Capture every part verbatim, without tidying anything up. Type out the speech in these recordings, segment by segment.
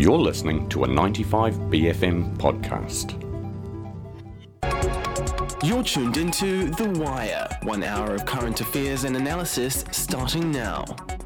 You're listening to a ninety-five B F M podcast. You're tuned into The Wire, one hour of current affairs and analysis starting now.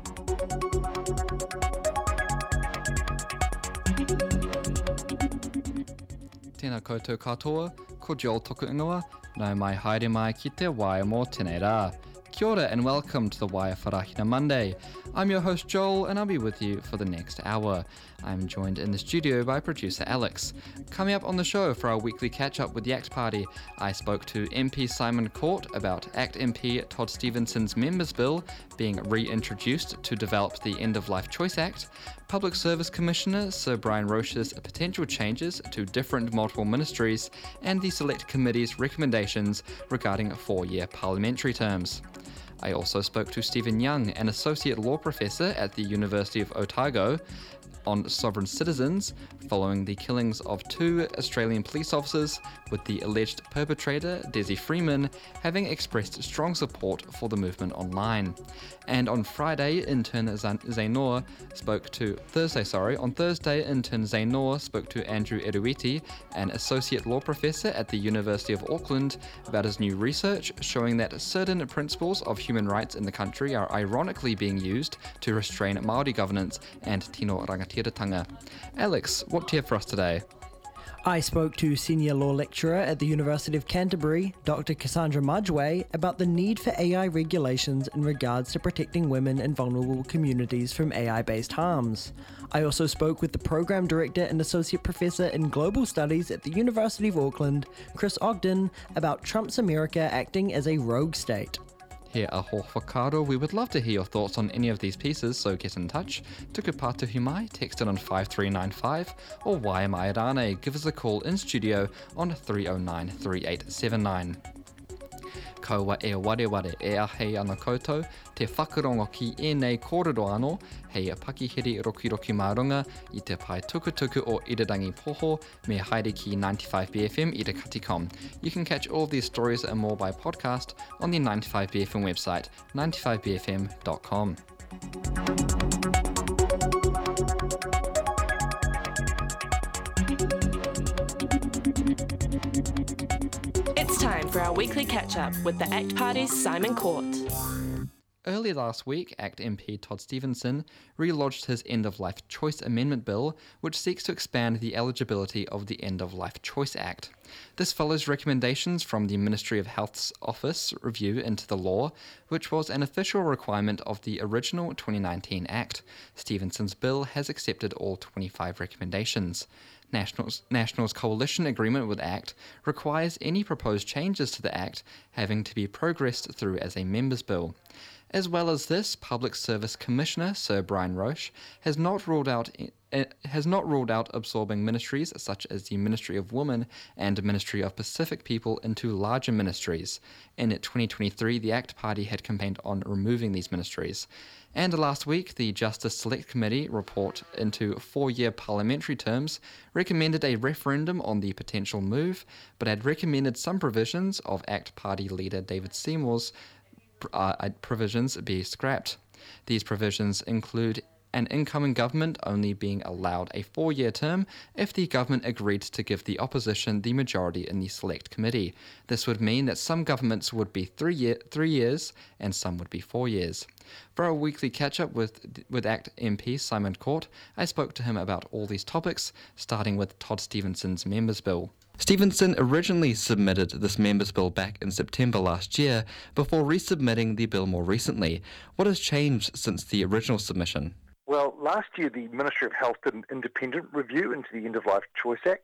Tēnā koutou katoa, ko Joel toku ingoa, nau mai haere mai ki te Wire mō tēnei rā. Kia ora and welcome to the Wire Wharahina Monday. I'm your host Joel and I'll be with you for the next hour. I'm joined in the studio by producer Alex. Coming up on the show for our weekly catch-up with the ACT Party, I spoke to M P Simon Court about ACT M P Todd Stephenson's Members' Bill being reintroduced to develop the End-of-Life Choice Act, Public Service Commissioner Sir Brian Roche's potential changes to different multiple ministries, and the Select Committee's recommendations regarding four-year parliamentary terms. I also spoke to Stephen Young, an Associate Law Professor at the University of Otago, on sovereign citizens following the killings of two Australian police officers, with the alleged perpetrator, Desi Freeman, having expressed strong support for the movement online. And on Friday, intern Zainor spoke to Thursday, sorry, on Thursday, intern Zainor spoke to Andrew Eruiti, an associate law professor at the University of Auckland, about his new research showing that certain principles of human rights in the country are ironically being used to restrain Māori governance and tino rangatiratanga. Alex, what do you have for us today? I spoke to senior law lecturer at the University of Canterbury, Doctor Cassandra Mudgway, about the need for A I regulations in regards to protecting women and vulnerable communities from A I-based harms. I also spoke with the Program Director and Associate Professor in Global Studies at the University of Auckland, Chris Ogden, about Trump's America acting as a rogue state. Here are Ho Whakaaro. We would love to hear your thoughts on any of these pieces, so get in touch. Tuku pātuhi mai, text it on five three nine five, or Wai mai rānei, give us a call in studio on three oh nine, three eight seven nine. Kaua e wareware e ahei ana koutou, te whakarongo ki ēnei kōrero anō, hei a pakihiri roki roki mārunga i te pai tukutuku o Irirangi Poho, me haere ki ninety-five B F M i te Katikon. You can catch all these stories and more by podcast on the ninety-five B F M website, ninety-five b f m dot com. It's time for our weekly catch-up with the ACT Party's Simon Court. Early last week, ACT M P Todd Stephenson relodged his End-of-Life Choice Amendment Bill, which seeks to expand the eligibility of the End-of-Life Choice Act. This follows recommendations from the Ministry of Health's Office review into the law, which was an official requirement of the original twenty nineteen Act. Stephenson's bill has accepted all twenty-five recommendations. Nationals, Nationals' coalition agreement with ACT requires any proposed changes to the Act having to be progressed through as a members' bill. As well as this, Public Service Commissioner Sir Brian Roche has not ruled out has not ruled out absorbing ministries such as the Ministry of Women and Ministry of Pacific People into larger ministries. In twenty twenty-three, the ACT Party had campaigned on removing these ministries. And last week, the Justice Select Committee report into four-year parliamentary terms recommended a referendum on the potential move, but had recommended some provisions of ACT Party leader David Seymour's uh, provisions be scrapped. These provisions include an incoming government only being allowed a four-year term if the government agreed to give the opposition the majority in the Select Committee. This would mean that some governments would be three, year, three years and some would be four years. For our weekly catch-up with, with ACT M P Simon Court, I spoke to him about all these topics, starting with Todd Stephenson's Members' Bill. Stephenson originally submitted this Members' Bill back in September last year before resubmitting the bill more recently. What has changed since the original submission? Well, last year the Ministry of Health did an independent review into the End-of-Life Choice Act,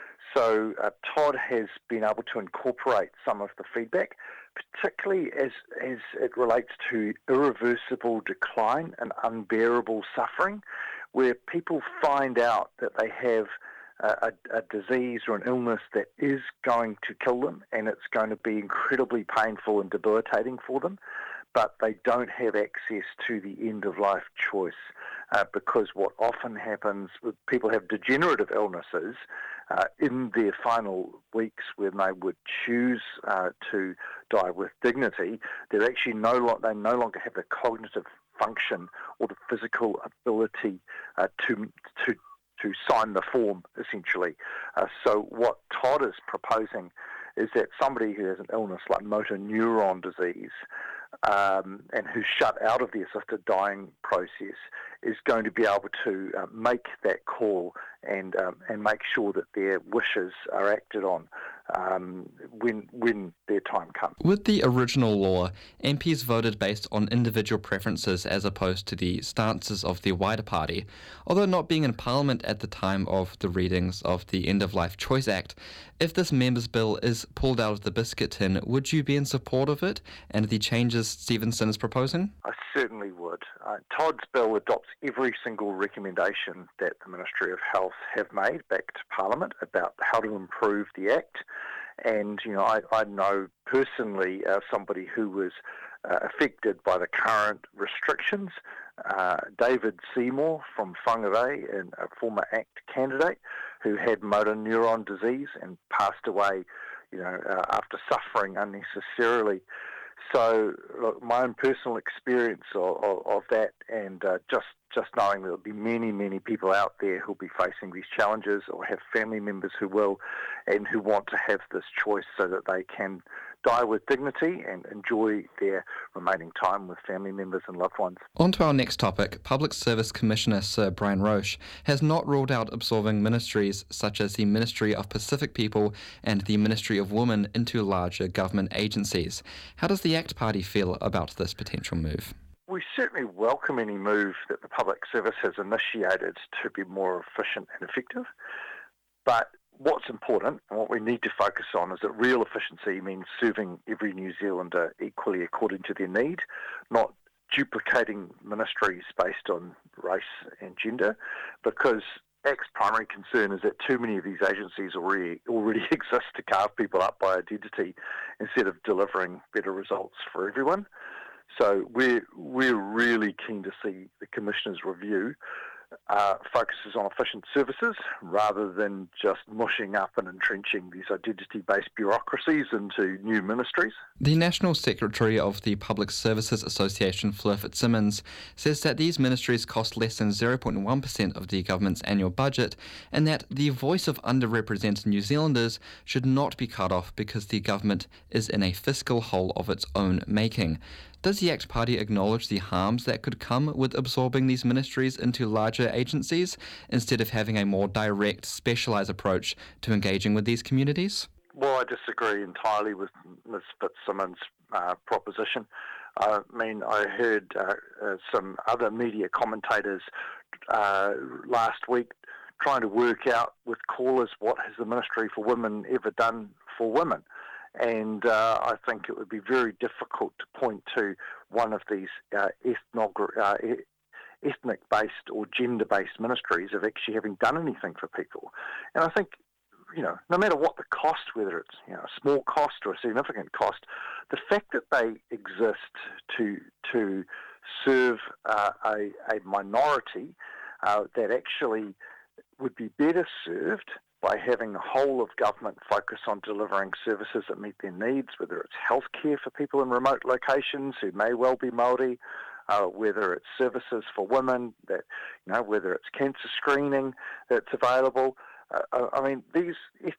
so uh, Todd has been able to incorporate some of the feedback, particularly as, as it relates to irreversible decline and unbearable suffering, where people find out that they have a, a disease or an illness that is going to kill them and it's going to be incredibly painful and debilitating for them, but they don't have access to the end-of-life choice. Uh, because what often happens with people have degenerative illnesses uh, in their final weeks when they would choose uh, to die with dignity, they're actually no lo- they no longer have the cognitive function or the physical ability uh, to to to sign the form, essentially. Uh, so what Todd is proposing is that somebody who has an illness like motor neuron disease um, and who's shut out of the assisted dying process is going to be able to uh, make that call and um, and make sure that their wishes are acted on um, when when their time comes. With the original law, M Ps voted based on individual preferences as opposed to the stances of the wider party. Although not being in Parliament at the time of the readings of the End of Life Choice Act, if this members' bill is pulled out of the biscuit tin, would you be in support of it and the changes Stevenson is proposing? I certainly would. Uh, Todd's bill adopts every single recommendation that the Ministry of Health have made back to Parliament about how to improve the Act. And, you know, I, I know personally uh, somebody who was uh, affected by the current restrictions, uh, David Seymour from Whangarei, and a former ACT candidate who had motor neuron disease and passed away, you know, uh, after suffering unnecessarily. So, look, my own personal experience of, of, of that, and uh, just just knowing there'll be many, many people out there who'll be facing these challenges or have family members who will, and who want to have this choice so that they can die with dignity and enjoy their remaining time with family members and loved ones. On to our next topic. Public Service Commissioner Sir Brian Roche has not ruled out absorbing ministries such as the Ministry of Pacific People and the Ministry of Women into larger government agencies. How does the ACT Party feel about this potential move? We certainly welcome any move that the public service has initiated to be more efficient and effective, but what's important and what we need to focus on is that real efficiency means serving every New Zealander equally according to their need, not duplicating ministries based on race and gender, because ACT's primary concern is that too many of these agencies already already exist to carve people up by identity instead of delivering better results for everyone. So we're, we're really keen to see the Commissioner's review Uh, focuses on efficient services rather than just mushing up and entrenching these identity-based bureaucracies into new ministries. The National Secretary of the Public Services Association, Fleur Fitzsimmons, says that these ministries cost less than zero point one percent of the government's annual budget and that the voice of underrepresented New Zealanders should not be cut off because the government is in a fiscal hole of its own making. Does the ACT Party acknowledge the harms that could come with absorbing these ministries into larger agencies instead of having a more direct, specialised approach to engaging with these communities? Well, I disagree entirely with Miz Fitzsimmons' uh, proposition. I mean, I heard uh, uh, some other media commentators uh, last week trying to work out with callers what has the Ministry for Women ever done for women. And uh, I think it would be very difficult to point to one of these uh, ethnogra- uh, ethnic-based or gender-based ministries of actually having done anything for people. And I think, you know, no matter what the cost, whether it's, you know, a small cost or a significant cost, the fact that they exist to to serve uh, a, a minority uh, that actually would be better served by having the whole of government focus on delivering services that meet their needs, whether it's healthcare for people in remote locations who may well be Māori, uh, whether it's services for women, that you know, whether it's cancer screening that's available. Uh, I mean, these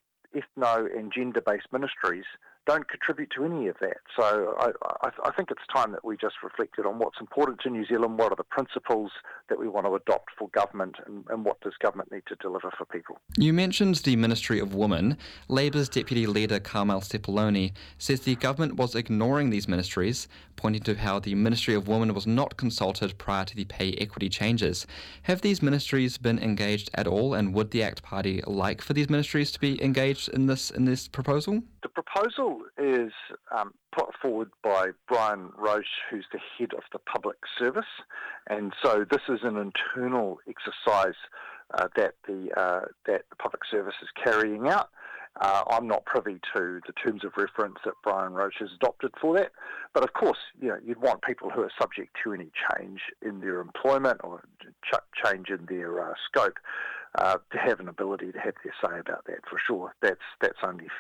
ethno and gender-based ministries don't contribute to any of that. So I, I, I think it's time that we just reflected on what's important to New Zealand, what are the principles that we want to adopt for government, and, and what does government need to deliver for people. You mentioned the Ministry of Women. Labour's Deputy Leader Carmel Sepuloni says the government was ignoring these ministries, pointing to how the Ministry of Women was not consulted prior to the pay equity changes. Have these ministries been engaged at all, and would the ACT Party like for these ministries to be engaged in this in this proposal? The proposal is um, put forward by Brian Roche, who's the head of the public service, and so this is an internal exercise uh, that the uh, that the public service is carrying out. Uh, I'm not privy to the terms of reference that Brian Roche has adopted for that, but of course, you know, you'd want people who are subject to any change in their employment or ch- change in their uh, scope uh, to have an ability to have their say about that. For sure, that's that's only fair.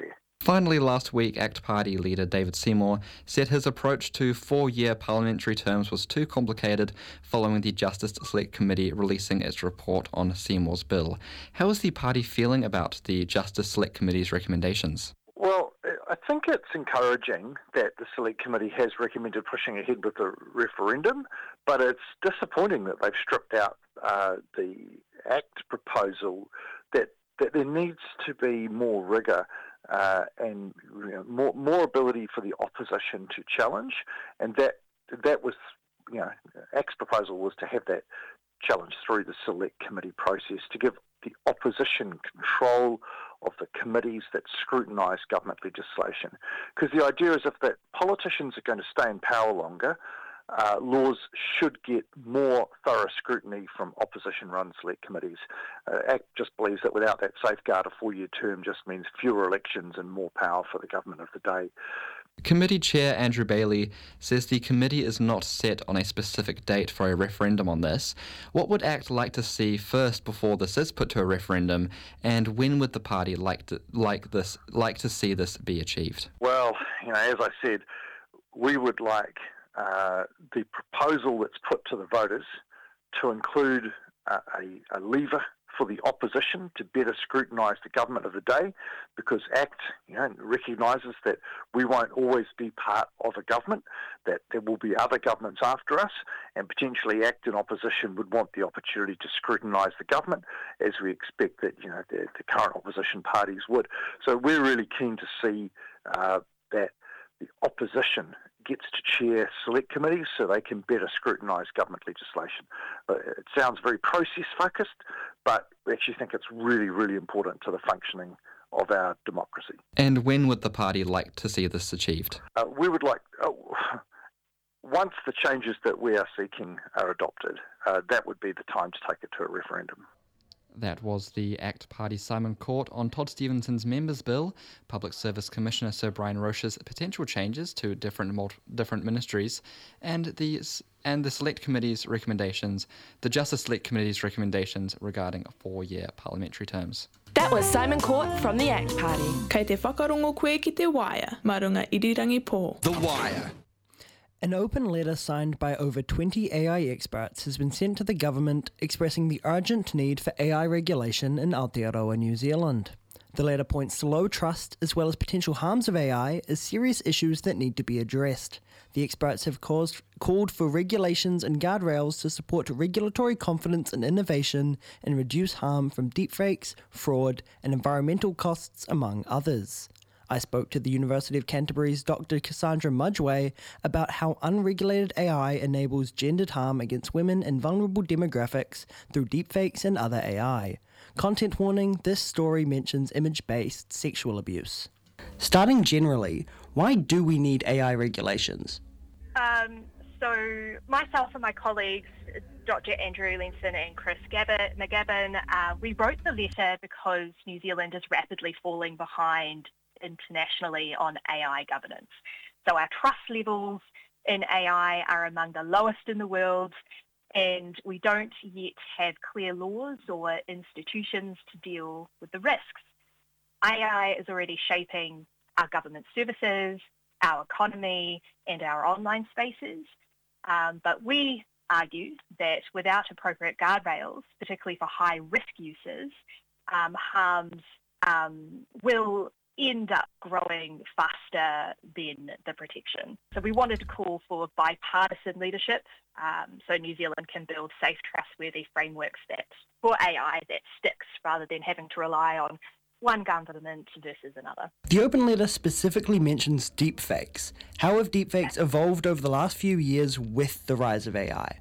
Finally, last week, ACT Party leader David Seymour said his approach to four-year parliamentary terms was too complicated following the Justice Select Committee releasing its report on Seymour's bill. How is the party feeling about the Justice Select Committee's recommendations? Well, I think it's encouraging that the Select Committee has recommended pushing ahead with the referendum, but it's disappointing that they've stripped out uh, the ACT proposal, that, that there needs to be more rigour uh, and you know, more more ability for the opposition to challenge, and that that was, you know, ACT's proposal was to have that challenge through the Select Committee process to give the opposition control of the committees that scrutinise government legislation. Because the idea is if that politicians are going to stay in power longer, uh, laws should get more thorough scrutiny from opposition-run select committees. Uh, ACT just believes that without that safeguard, a four-year term just means fewer elections and more power for the government of the day. Committee Chair Andrew Bailey says the committee is not set on a specific date for a referendum on this. What would ACT like to see first before this is put to a referendum, and when would the party like to like this like to see this be achieved? Well, you know, as I said, we would like uh, the proposal that's put to the voters to include a, a, a lever for the opposition to better scrutinise the government of the day, because ACT, you know, recognises that we won't always be part of a government, that there will be other governments after us, and potentially ACT and opposition would want the opportunity to scrutinise the government, as we expect that, you know, the, the current opposition parties would. So we're really keen to see uh, that the opposition gets to chair select committees so they can better scrutinise government legislation. Uh, it sounds very process-focused, but we actually think it's really, really important to the functioning of our democracy. And when would the party like to see this achieved? Uh, we would like, uh, once the changes that we are seeking are adopted, uh, that would be the time to take it to a referendum. That was the ACT Party Simon Court on Todd Stevenson's Members' Bill, Public Service Commissioner Sir Brian Roche's potential changes to different multi- different ministries, and the and the Select Committee's recommendations, the Justice Select Committee's recommendations regarding four-year parliamentary terms. That was Simon Court from the ACT Party. Kei te whakarongo koe ki te Wire, marunga irirangi pō. The Wire. An open letter signed by over twenty A I experts has been sent to the government expressing the urgent need for A I regulation in Aotearoa, New Zealand. The letter points to low trust as well as potential harms of A I as serious issues that need to be addressed. The experts have caused, called for regulations and guardrails to support regulatory confidence and innovation and reduce harm from deepfakes, fraud, and environmental costs, among others. I spoke to the University of Canterbury's Doctor Cassandra Mudgeway about how unregulated A I enables gendered harm against women and vulnerable demographics through deepfakes and other A I. Content warning, this story mentions image-based sexual abuse. Starting generally, why do we need A I regulations? Um, so myself and my colleagues, Doctor Andrew Lenson and Chris Gabbett, McGabbin, uh, we wrote the letter because New Zealand is rapidly falling behind internationally on A I governance. So our trust levels in A I are among the lowest in the world, and we don't yet have clear laws or institutions to deal with the risks. A I is already shaping our government services, our economy, and our online spaces, um, but we argue that without appropriate guardrails, particularly for high-risk users, um, harms um, will end up growing faster than the protection. So we wanted to call for bipartisan leadership um, so New Zealand can build safe, trustworthy frameworks that for A I that sticks rather than having to rely on one government versus another. The open letter specifically mentions deepfakes. How have deepfakes evolved over the last few years with the rise of A I?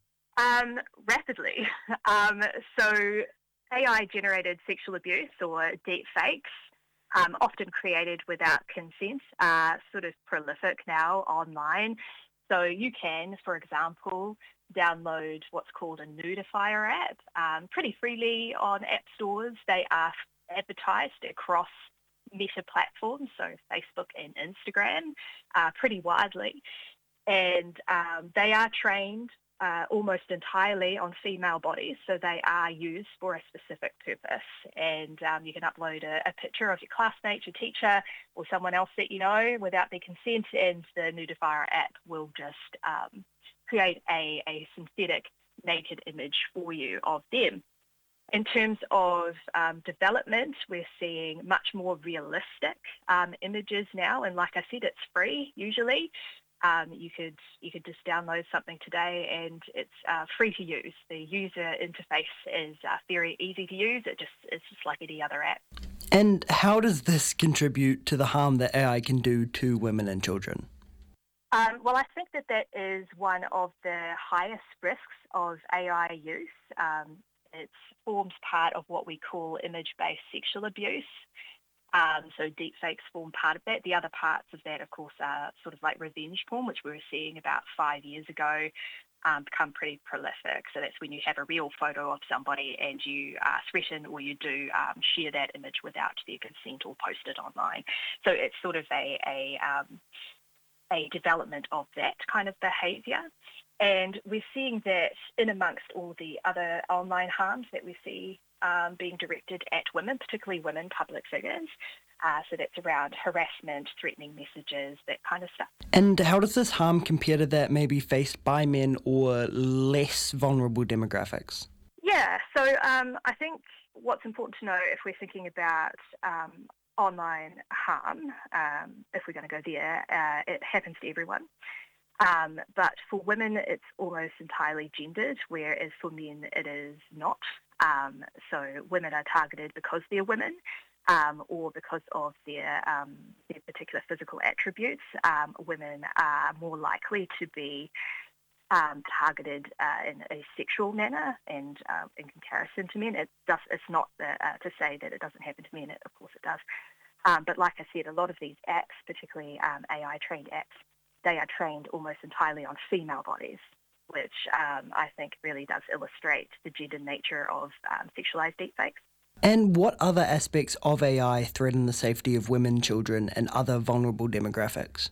Um, rapidly. Um, so A I-generated sexual abuse or deepfakes, Um, often created without consent, are sort of prolific now online. So you can, for example, download what's called a nudifier app um, pretty freely on app stores. They are advertised across meta platforms, so Facebook and Instagram, uh, pretty widely. And um, they are trained uh, almost entirely on female bodies, so they are used for a specific purpose. And um, you can upload a, a picture of your classmate, your teacher, or someone else that you know without their consent, and the Nudifier app will just um, create a, a synthetic naked image for you of them. In terms of um, development, we're seeing much more realistic um, images now, and like I said, it's free usually. Um, you could you could just download something today, and it's uh, free to use. The user interface is uh, very easy to use. It just it's just like any other app. And how does this contribute to the harm that A I can do to women and children? Um, well, I think that that is one of the highest risks of A I use. Um, it forms part of what we call image-based sexual abuse. Um, so deepfakes form part of that. The other parts of that, of course, are sort of like revenge porn, which we were seeing about five years ago, um, become pretty prolific. So that's when you have a real photo of somebody and you uh, threaten or you do um, share that image without their consent or post it online. So it's sort of a, a, um, a development of that kind of behaviour. And we're seeing that in amongst all the other online harms that we see um, being directed at women, particularly women public figures. Uh, so that's around harassment, threatening messages, that kind of stuff. And how does this harm compare to that maybe faced by men or less vulnerable demographics? Yeah, so um, I think what's important to know if we're thinking about um, online harm, um, if we're going to go there, uh, it happens to everyone. Um, but for women, it's almost entirely gendered, whereas for men, it is not. Um, so women are targeted because they're women um, or because of their, um, their particular physical attributes. Um, women are more likely to be um, targeted uh, in a sexual manner and uh, in comparison to men. It does, it's not the, uh, to say that it doesn't happen to men. It, of course it does. Um, but like I said, a lot of these apps, particularly um, A I-trained apps, they are trained almost entirely on female bodies, which um, I think really does illustrate the gender nature of um, sexualised deepfakes. And what other aspects of A I threaten the safety of women, children, and other vulnerable demographics?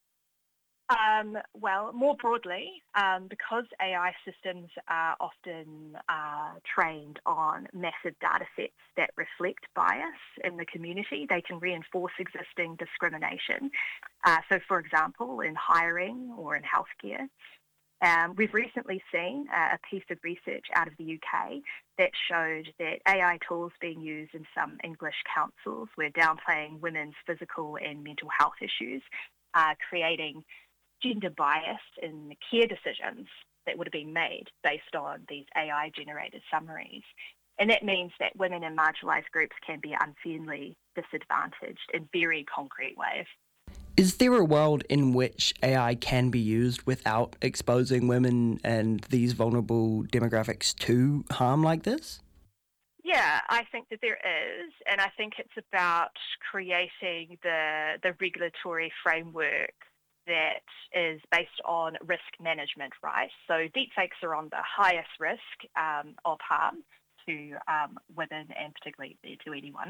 Um, well, more broadly, um, because A I systems are often uh, trained on massive data sets that reflect bias in the community, they can reinforce existing discrimination. Uh, so, for example, in hiring or in healthcare, um, we've recently seen uh, a piece of research out of the U K that showed that A I tools being used in some English councils were downplaying women's physical and mental health issues, uh, creating gender bias in care decisions that would have been made based on these A I-generated summaries. And that means that women in marginalised groups can be unfairly disadvantaged in very concrete ways. Is there a world in which A I can be used without exposing women and these vulnerable demographics to harm like this? Yeah, I think that there is, and I think it's about creating the the regulatory framework that is based on risk management, right? So deepfakes are on the highest risk um, of harm to um, women and particularly to anyone.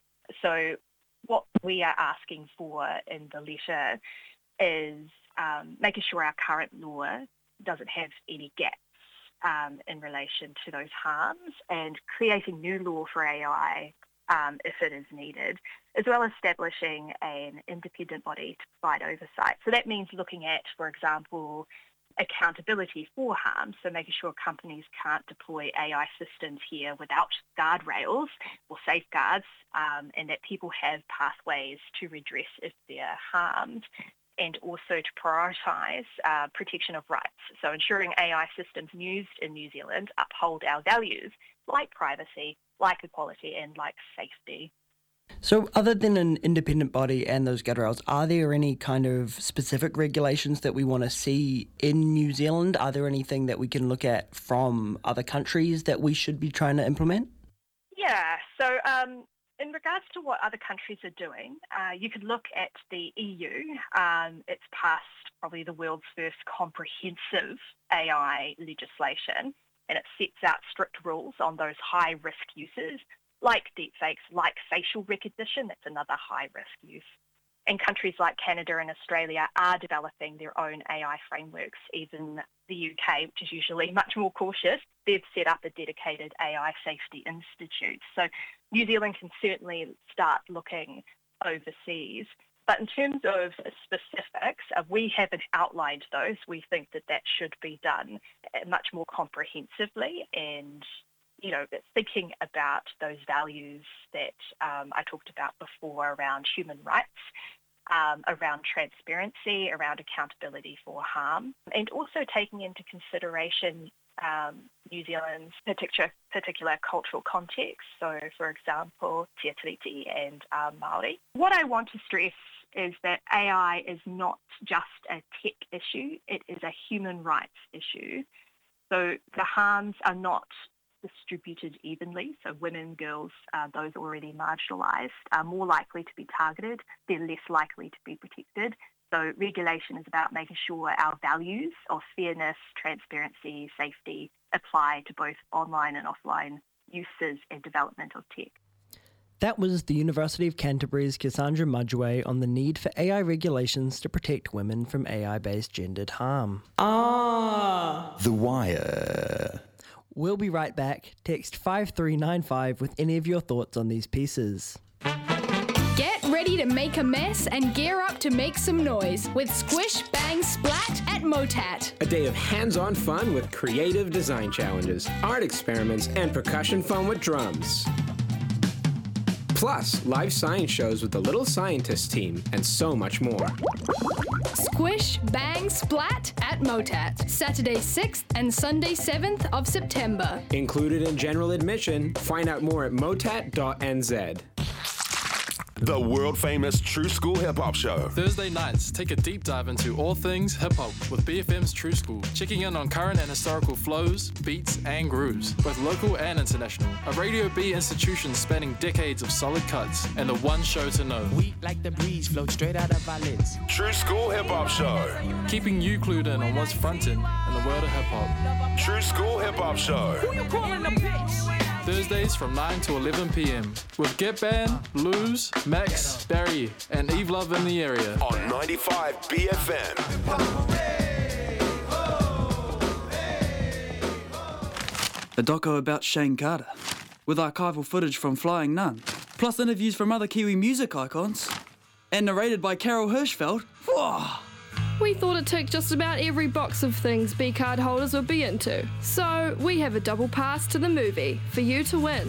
So what we are asking for in the letter is um, making sure our current law doesn't have any gaps um, in relation to those harms and creating new law for A I um, if it is needed, as well as establishing an independent body to provide oversight. So that means looking at, for example, accountability for harm, so making sure companies can't deploy A I systems here without guardrails or safeguards, um, and that people have pathways to redress if they're harmed, and also to prioritise uh, protection of rights. So ensuring A I systems used in New Zealand uphold our values like privacy, like equality, and like safety. So other than an independent body and those guardrails, are there any kind of specific regulations that we want to see in New Zealand? Are there anything that we can look at from other countries that we should be trying to implement? Yeah, so um, in regards to what other countries are doing, uh, you could look at the E U. Um, it's passed probably the world's first comprehensive A I legislation, and it sets out strict rules on those high-risk uses, like deepfakes, like facial recognition. That's another high-risk use. And countries like Canada and Australia are developing their own A I frameworks. Even the U K, which is usually much more cautious, they've set up a dedicated A I safety institute. So New Zealand can certainly start looking overseas. But in terms of specifics, uh, we haven't outlined those. We think that that should be done much more comprehensively and, you know, thinking about those values that um, I talked about before around human rights, um, around transparency, around accountability for harm, and also taking into consideration um, New Zealand's particular, particular cultural context. So, for example, Te Tiriti and uh, Māori. What I want to stress is that A I is not just a tech issue, it is a human rights issue. So the harms are not distributed evenly. So women, girls, uh, those already marginalised are more likely to be targeted. They're less likely to be protected. So regulation is about making sure our values of fairness, transparency, safety apply to both online and offline uses and development of tech. That was the University of Canterbury's Cassandra Mudgeway on the need for A I regulations to protect women from A I-based gendered harm. Ah. The Wire. We'll be right back. Text five three nine five with any of your thoughts on these pieces. Get ready to make a mess and gear up to make some noise with Squish, Bang, Splat at Motat. A day of hands-on fun with creative design challenges, art experiments, and percussion fun with drums. Plus, live science shows with the Little Scientist team, and so much more. Squish, Bang, Splat at Motat. Saturday sixth and Sunday seventh of September. Included in general admission. Find out more at motat dot n z. The world-famous True School Hip Hop Show. Thursday nights, take a deep dive into all things hip-hop with B F M's True School, checking in on current and historical flows, beats, and grooves, both local and international. A Radio B institution spanning decades of solid cuts, and the one show to know. We like the breeze, float straight out of our lids. True School Hip Hop Show. Keeping you clued in on what's frontin' in the world of hip-hop. True School Hip Hop Show. Who you calling a bitch? Thursdays from nine to eleven p.m. with Get Band, Luz, Max, Barry, and Eve Love in the area. On ninety-five B F M. A doco about Shane Carter, with archival footage from Flying Nun, plus interviews from other Kiwi music icons, and narrated by Carol Hirschfeld. Whoa! We thought it ticked just about every box of things B-card holders would be into. So we have a double pass to the movie for you to win.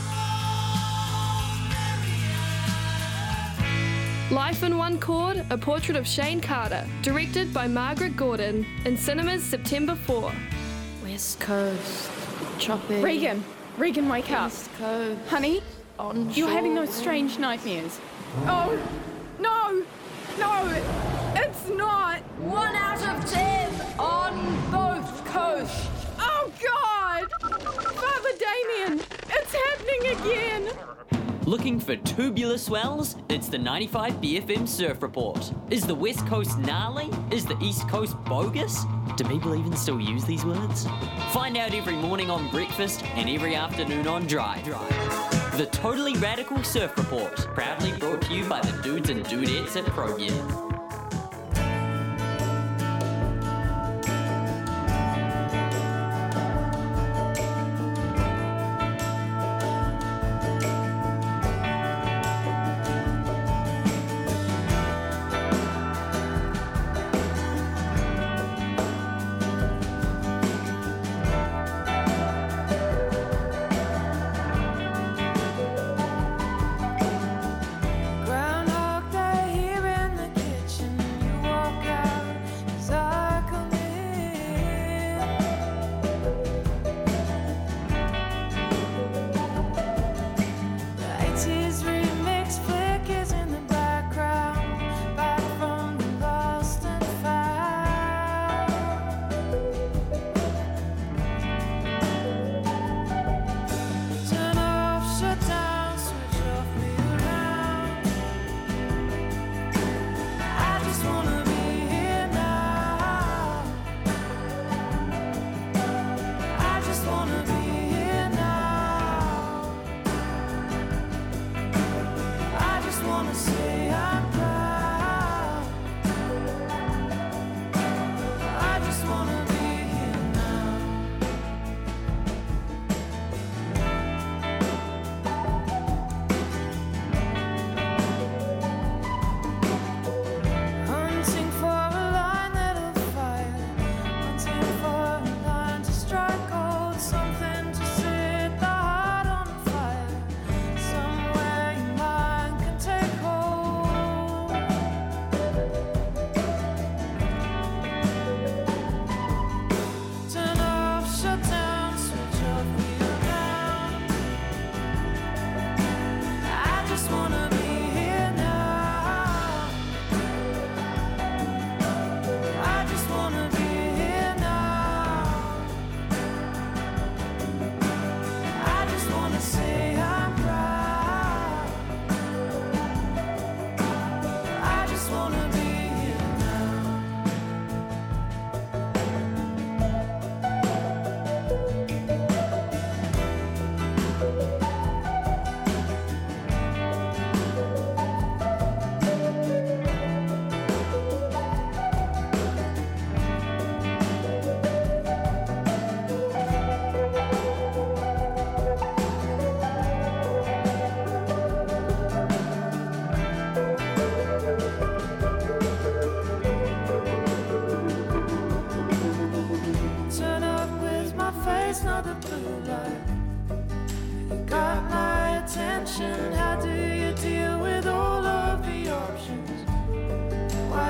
Life in One Chord, A Portrait of Shane Carter, directed by Margaret Gordon, in cinemas September fourth. West Coast, chopping. Regan, Regan, wake up. West Coast. Honey, on you're having those strange nightmares. Oh, no, no. It's not. One out of ten on both coasts. Oh, God! Father Damien, it's happening again. Looking for tubular swells? It's the ninety-five B F M Surf Report. Is the West Coast gnarly? Is the East Coast bogus? Do people even still use these words? Find out every morning on breakfast and every afternoon on Drive. The Totally Radical Surf Report, proudly brought to you by the dudes and dudettes at ProGear.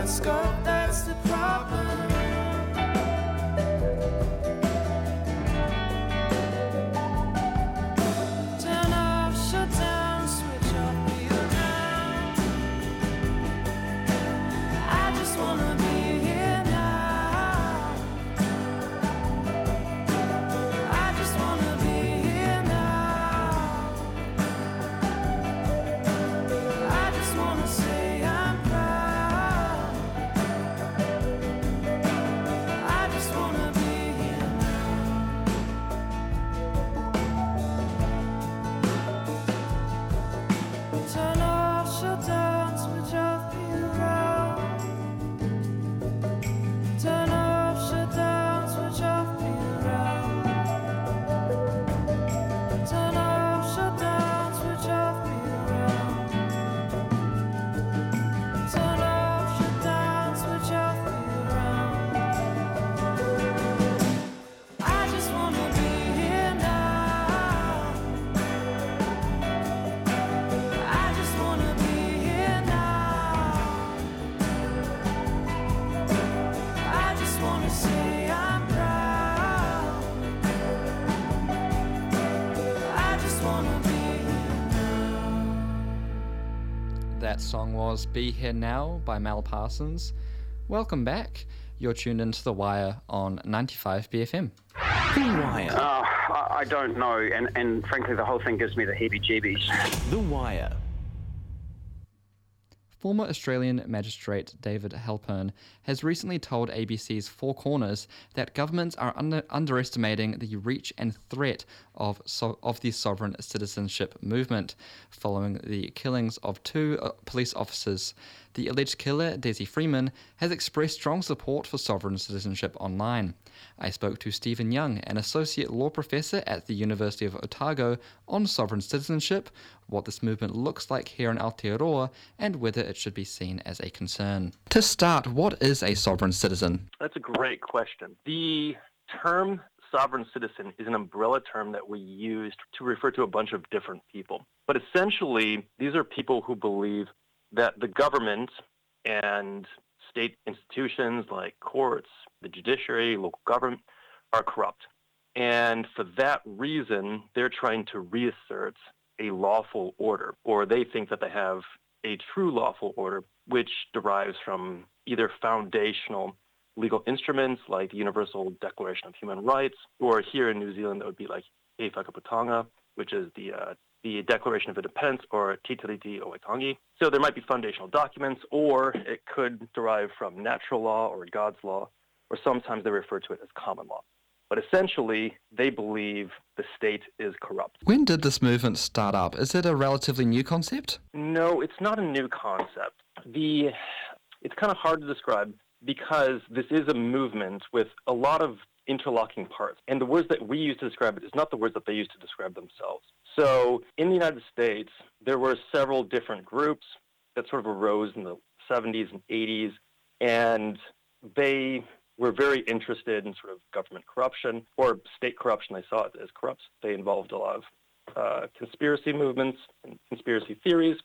wide scope, that's the problem. Turn off, shut down, switch off, be around. I just wanna be here now. I just wanna be here now. I just wanna say I'm proud. I just wanna be here now. Turn off, shut down, switch off, be around. Turn off, shut down, switch off, be around. Turn off, shut down, switch off, be around. Turn off, shut down, switch off, be around. I just wanna be here now. I just wanna be here now. I just wanna say I'm proud. I just wanna be here now. That song was Be Here Now by Mel Parsons. Welcome back. You're tuned into The Wire on ninety-five B F M. The Wire. Uh, I I don't know, and, and frankly, the whole thing gives me the heebie-jeebies. The Wire. Former Australian magistrate David Halpern has recently told A B C's Four Corners that governments are under, underestimating the reach and threat of so, of the sovereign citizenship movement following the killings of two uh, police officers. The alleged killer, Desi Freeman, has expressed strong support for sovereign citizenship online. I spoke to Stephen Young, an associate law professor at the University of Otago, on sovereign citizenship, what this movement looks like here in Aotearoa, and whether it should be seen as a concern. To start, what is a sovereign citizen? That's a great question. The term sovereign citizen is an umbrella term that we use to refer to a bunch of different people. But essentially, these are people who believe that the government and state institutions like courts, the judiciary, local government are corrupt. And for that reason, they're trying to reassert a lawful order, or they think that they have a true lawful order, which derives from either foundational legal instruments like the Universal Declaration of Human Rights, or here in New Zealand, that would be like E Whakaputanga, which is the uh, the Declaration of Independence, or Te Tiriti o Waitangi. So there might be foundational documents, or it could derive from natural law or God's law, or sometimes they refer to it as common law. But essentially, they believe the state is corrupt. When did this movement start up? Is it a relatively new concept? No, it's not a new concept. The It's kind of hard to describe because this is a movement with a lot of interlocking parts. And the words that we use to describe it is not the words that they use to describe themselves. So in the United States, there were several different groups that sort of arose in the seventies and eighties, and they were very interested in sort of government corruption or state corruption. They saw it as corrupt. They involved a lot of uh, conspiracy movements and conspiracy theories.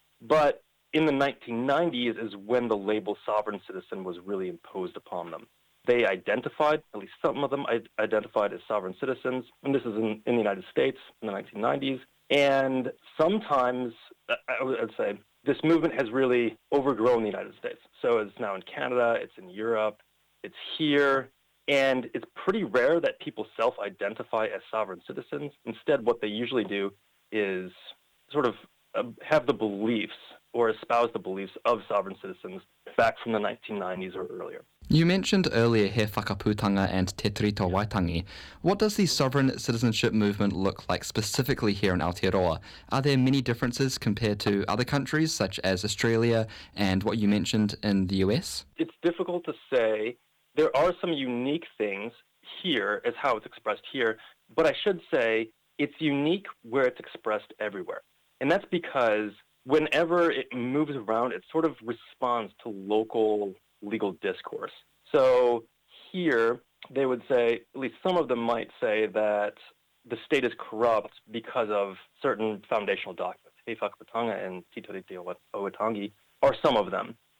But in the nineteen nineties is when the label sovereign citizen was really imposed upon them. They identified, at least some of them identified as sovereign citizens, and this is in, in the United States in the nineteen nineties. And sometimes, I would say, this movement has really overgrown the United States. So it's now in Canada, it's in Europe, it's here, and it's pretty rare that people self-identify as sovereign citizens. Instead, what they usually do is sort of uh, have the beliefs or espouse the beliefs of sovereign citizens back from the nineteen nineties or earlier. You mentioned earlier He Whakaputanga and Te Tiriti o Waitangi. What does the sovereign citizenship movement look like specifically here in Aotearoa? Are there many differences compared to other countries such as Australia and what you mentioned in the U S? It's difficult to say. There are some unique things here as how it's expressed here, but I should say it's unique where it's expressed everywhere. And that's because whenever it moves around, it sort of responds to local legal discourse. So here, they would say, at least some of them might say that the state is corrupt because of certain foundational documents. He Whakaputanga and Te Tiriti o Waitangi are some of them.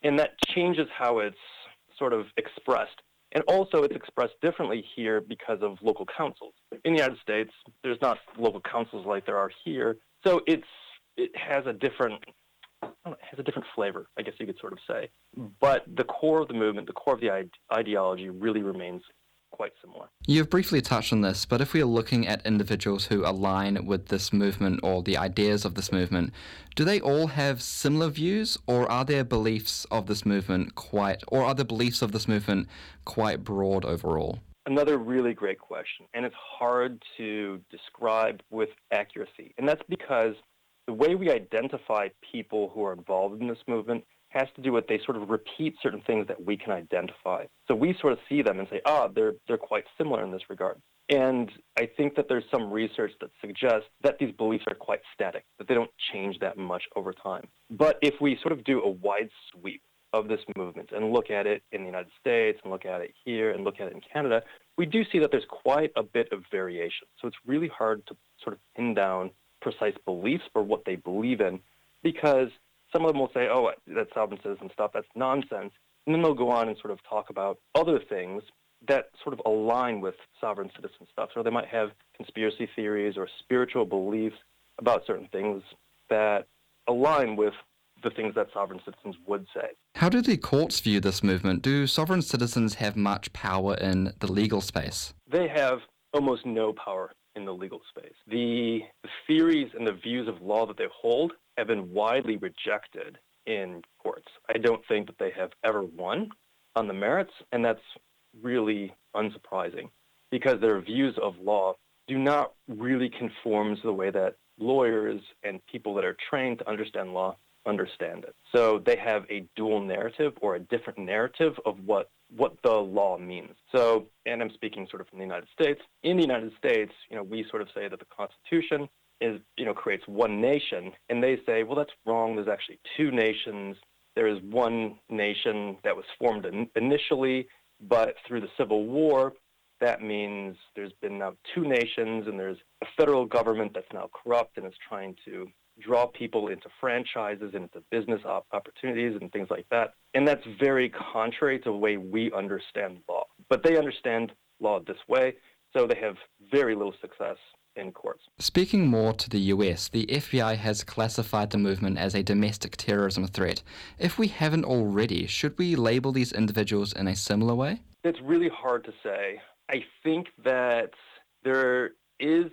And that changes how it's sort of expressed. And also it's expressed differently here because of local councils. In the United States, there's not local councils like there are here. So it's it has a different I don't know, it has a different flavor, I guess you could sort of say. But the core of the movement, the core of the ide- ideology really remains quite similar. You've briefly touched on this, but if we are looking at individuals who align with this movement or the ideas of this movement, do they all have similar views, or are their beliefs of this movement quite, or are the beliefs of this movement quite broad overall? Another really great question, and it's hard to describe with accuracy. And that's because the way we identify people who are involved in this movement has to do with they sort of repeat certain things that we can identify. So we sort of see them and say, ah, they're they're quite similar in this regard. And I think that there's some research that suggests that these beliefs are quite static, that they don't change that much over time. But if we sort of do a wide sweep of this movement and look at it in the United States and look at it here and look at it in Canada, we do see that there's quite a bit of variation. So it's really hard to sort of pin down precise beliefs for what they believe in, because some of them will say, oh, that's sovereign citizen stuff, that's nonsense. And then they'll go on and sort of talk about other things that sort of align with sovereign citizen stuff. So they might have conspiracy theories or spiritual beliefs about certain things that align with the things that sovereign citizens would say. How do the courts view this movement? Do sovereign citizens have much power in the legal space? They have almost no power in the legal space. The, the theories and the views of law that they hold have been widely rejected in courts. I don't think that they have ever won on the merits, and that's really unsurprising because their views of law do not really conform to the way that lawyers and people that are trained to understand law understand it. So they have a dual narrative or a different narrative of what what the law means. So, and I'm speaking sort of from the United States. In the United States, you know, we sort of say that the Constitution is, you know, creates one nation, and they say, well, that's wrong. There's actually two nations. There is one nation that was formed in, initially, but through the Civil War, that means there's been now two nations, and there's a federal government that's now corrupt and is trying to draw people into franchises and into business op- opportunities and things like that. And that's very contrary to the way we understand law. But they understand law this way, so they have very little success in courts. Speaking more to the U S, the F B I has classified the movement as a domestic terrorism threat. If we haven't already, should we label these individuals in a similar way? It's really hard to say. I think that there is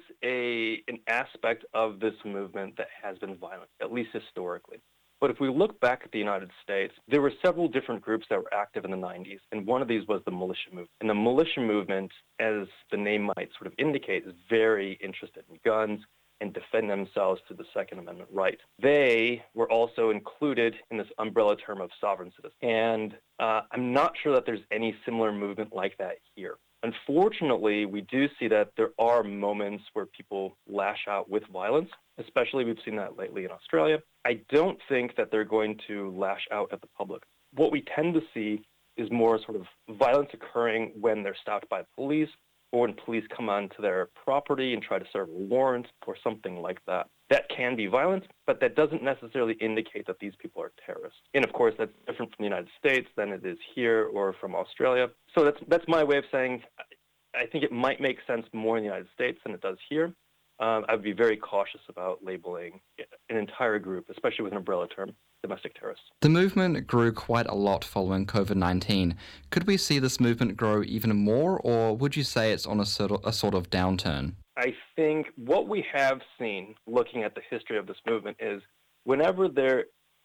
a an aspect of this movement that has been violent, at least historically. But if we look back at the United States, there were several different groups that were active in the nineties, and one of these was the militia movement. And the militia movement, as the name might sort of indicate, is very interested in guns and defend themselves to the Second Amendment right. They were also included in this umbrella term of sovereign citizen. And uh, I'm not sure that there's any similar movement like that here. Unfortunately, we do see that there are moments where people lash out with violence, especially we've seen that lately in Australia. I don't think that they're going to lash out at the public. What we tend to see is more sort of violence occurring when they're stopped by police or when police come onto their property and try to serve a warrant or something like that. That can be violent, but that doesn't necessarily indicate that these people are terrorists. And of course, that's different from the United States than it is here or from Australia. So that's that's my way of saying I think it might make sense more in the United States than it does here. Um, I would be very cautious about labeling an entire group, especially with an umbrella term, domestic terrorists. The movement grew quite a lot following covid nineteen. Could we see this movement grow even more, or would you say it's on a sort of, a sort of downturn? I think what we have seen, looking at the history of this movement, is whenever there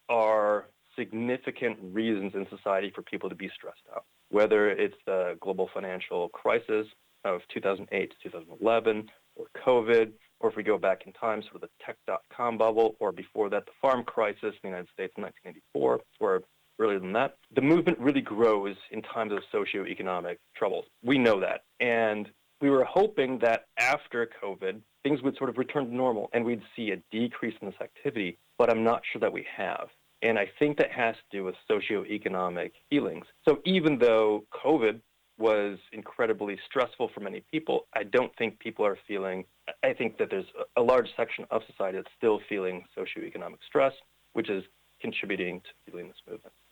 are significant reasons in society for people to be stressed out, whether it's the global financial crisis of two thousand eight to two thousand eleven, or COVID, or if we go back in time, sort of the tech dot com bubble, or before that, the farm crisis in the United States in nineteen eighty-four, or earlier than that, the movement really grows in times of socioeconomic troubles. We know that. And we were hoping that after COVID, things would sort of return to normal and we'd see a decrease in this activity, but I'm not sure that we have. And I think that has to do with socioeconomic feelings. So even though COVID was incredibly stressful for many people, I don't think people are feeling, I think that there's a large section of society that's still feeling socioeconomic stress, which is contributing to fueling this movement.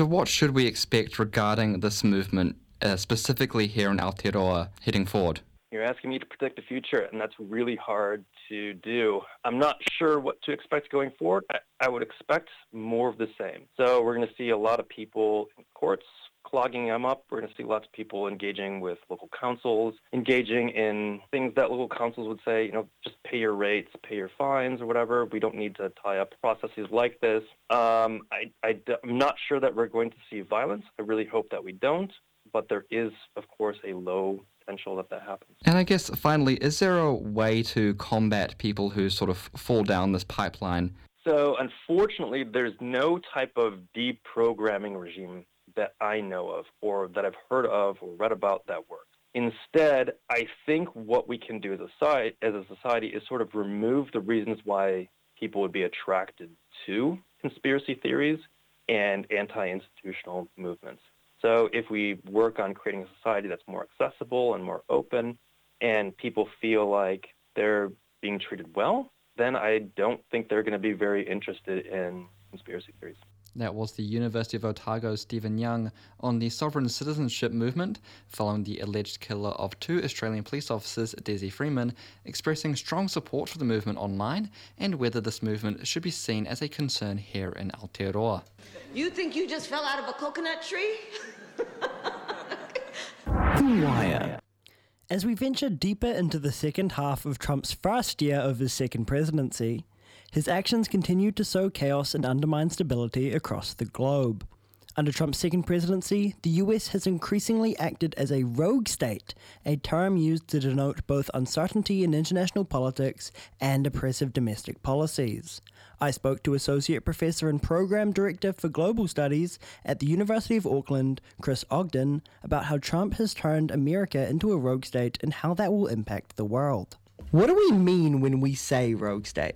So what should we expect regarding this movement, uh, specifically here in Aotearoa, heading forward? You're asking me to predict the future, and that's really hard to do. I'm not sure what to expect going forward. I, I would expect more of the same. So we're going to see a lot of people in courts clogging them up. We're going to see lots of people engaging with local councils, engaging in things that local councils would say, you know, just pay your rates, pay your fines or whatever. We don't need to tie up processes like this. Um, I, I, I'm not sure that we're going to see violence. I really hope that we don't. But there is, of course, a low potential that that happens. And I guess, finally, is there a way to combat people who sort of fall down this pipeline? So, unfortunately, there's no type of deprogramming regime that I know of or that I've heard of or read about that works. Instead, I think what we can do as a society, as a society is sort of remove the reasons why people would be attracted to conspiracy theories and anti-institutional movements. So if we work on creating a society that's more accessible and more open, and people feel like they're being treated well, then I don't think they're going to be very interested in conspiracy theories. That was the University of Otago's Stephen Young on the sovereign citizenship movement following the alleged killer of two Australian police officers, Desi Freeman, expressing strong support for the movement online and whether this movement should be seen as a concern here in Aotearoa. You think you just fell out of a coconut tree? The Wire. As we venture deeper into the second half of Trump's first year of his second presidency, his actions continue to sow chaos and undermine stability across the globe. Under Trump's second presidency, the U S has increasingly acted as a rogue state, a term used to denote both uncertainty in international politics and oppressive domestic policies. I spoke to Associate Professor and Program Director for Global Studies at the University of Auckland, Chris Ogden, about how Trump has turned America into a rogue state and how that will impact the world. What do we mean when we say rogue state?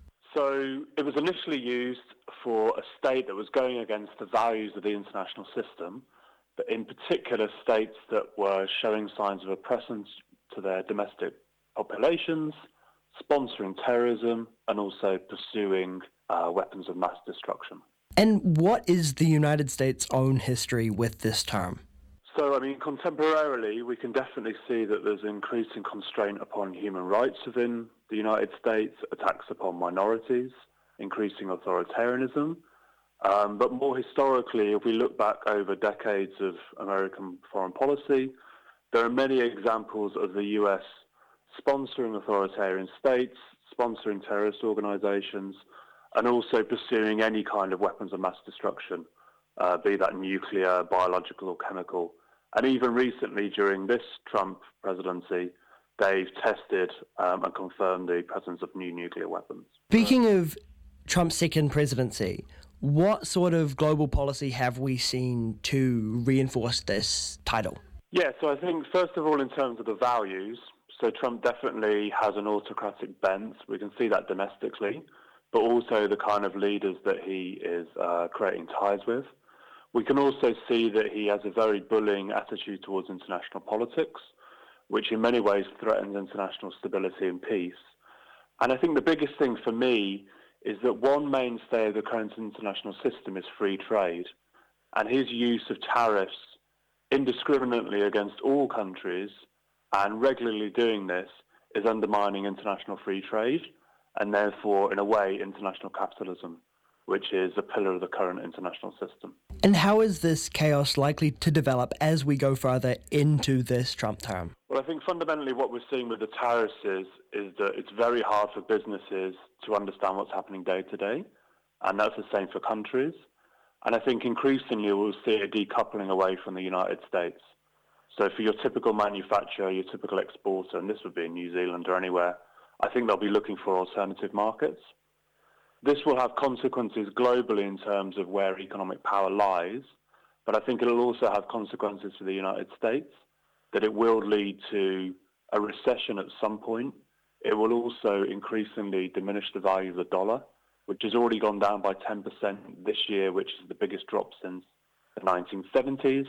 So it was initially used for a state that was going against the values of the international system, but in particular states that were showing signs of oppression to their domestic populations, sponsoring terrorism, and also pursuing uh, weapons of mass destruction. And what is the United States' own history with this term? So, I mean, contemporarily, we can definitely see that there's increasing constraint upon human rights within the United States, attacks upon minorities, increasing authoritarianism. Um, but more historically, if we look back over decades of American foreign policy, there are many examples of the U S sponsoring authoritarian states, sponsoring terrorist organizations, and also pursuing any kind of weapons of mass destruction, uh, be that nuclear, biological, or chemical. And even recently, during this Trump presidency, they've tested um, and confirmed the presence of new nuclear weapons. Speaking of Trump's second presidency, what sort of global policy have we seen to reinforce this title? Yeah, so I think, first of all, in terms of the values, so Trump definitely has an autocratic bent. We can see that domestically, but also the kind of leaders that he is uh, creating ties with. We can also see that he has a very bullying attitude towards international politics, which in many ways threatens international stability and peace. And I think the biggest thing for me is that one mainstay of the current international system is free trade, and his use of tariffs indiscriminately against all countries and regularly doing this is undermining international free trade and therefore, in a way, international capitalism, which is a pillar of the current international system. And how is this chaos likely to develop as we go further into this Trump term? Well, I think fundamentally what we're seeing with the tariffs is, is that it's very hard for businesses to understand what's happening day to day, and that's the same for countries. And I think increasingly we'll see a decoupling away from the United States. So for your typical manufacturer, your typical exporter, and this would be in New Zealand or anywhere, I think they'll be looking for alternative markets. This will have consequences globally in terms of where economic power lies, but I think it'll also have consequences for the United States, that it will lead to a recession at some point. It will also increasingly diminish the value of the dollar, which has already gone down by ten percent this year, which is the biggest drop since the nineteen seventies.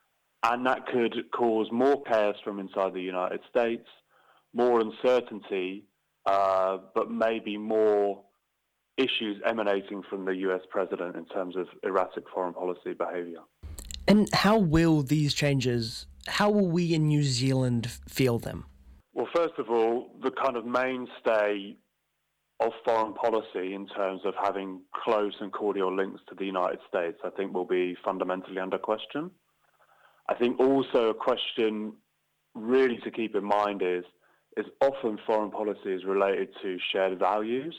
And that could cause more chaos from inside the United States, more uncertainty, uh, but maybe more issues emanating from the U S president in terms of erratic foreign policy behaviour. And how will these changes, how will we in New Zealand feel them? Well, first of all, the kind of mainstay of foreign policy in terms of having close and cordial links to the United States, I think will be fundamentally under question. I think also a question really to keep in mind is, is often foreign policy is related to shared values.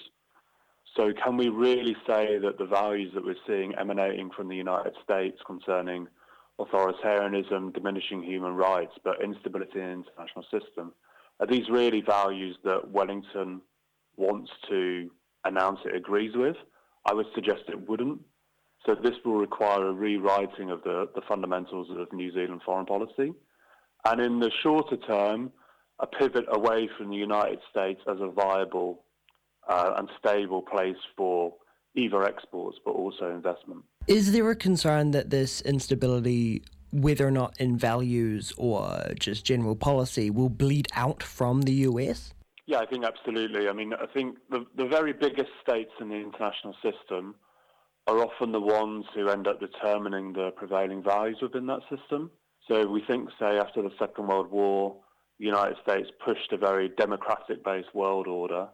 So can we really say that the values that we're seeing emanating from the United States concerning authoritarianism, diminishing human rights, but instability in the international system, are these really values that Wellington wants to announce it agrees with? I would suggest it wouldn't. So this will require a rewriting of the, the fundamentals of New Zealand foreign policy. And in the shorter term, a pivot away from the United States as a viable uh, and stable place for either exports but also investment. Is there a concern that this instability, whether or not in values or just general policy, will bleed out from the U S? Yeah, I think absolutely. I mean, I think the, the very biggest states in the international system are often the ones who end up determining the prevailing values within that system. So we think, say, after the Second World War, the United States pushed a very democratic-based world order.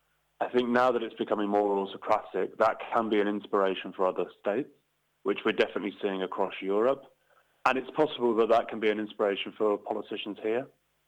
I think now that it's becoming more autocratic, that can be an inspiration for other states, which we're definitely seeing across Europe. And it's possible that that can be an inspiration for politicians here.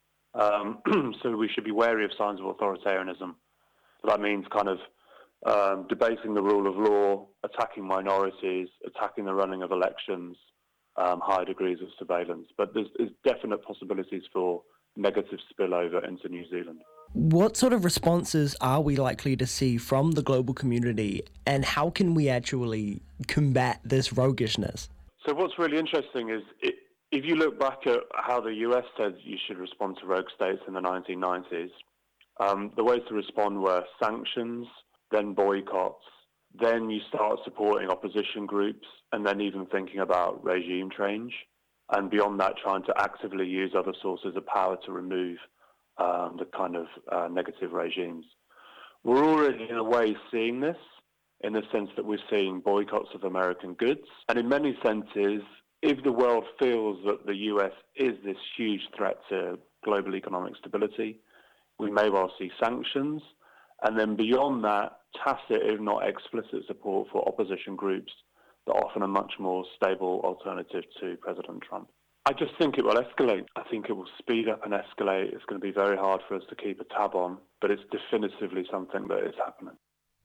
Um, so we should be wary of signs of authoritarianism. So that means kind of um, debasing the rule of law, attacking minorities, attacking the running of elections, um, high degrees of surveillance. But there's, there's definite possibilities for negative spillover into New Zealand. What sort of responses are we likely to see from the global community, and how can we actually combat this roguishness? So what's really interesting is it, if you look back at how the U S said you should respond to rogue states in the nineteen nineties, um, the ways to respond were sanctions, then boycotts, then you start supporting opposition groups, and then even thinking about regime change, and beyond that trying to actively use other sources of power to remove um, the kind of uh, negative regimes. We're already in a way seeing this, in the sense that we're seeing boycotts of American goods. And in many senses, if the world feels that the U S is this huge threat to global economic stability, we may well see sanctions. And then beyond that, tacit, if not explicit, support for opposition groups that often a much more stable alternative to President Trump. I just think it will escalate. I think it will speed up and escalate. It's going to be very hard for us to keep a tab on, but it's definitively something that is happening.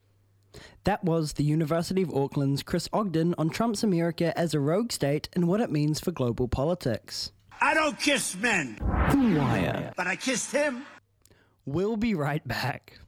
That was the University of Auckland's Chris Ogden on Trump's America as a rogue state and what it means for global politics. I don't kiss men. The Wire. But I kissed him. We'll be right back.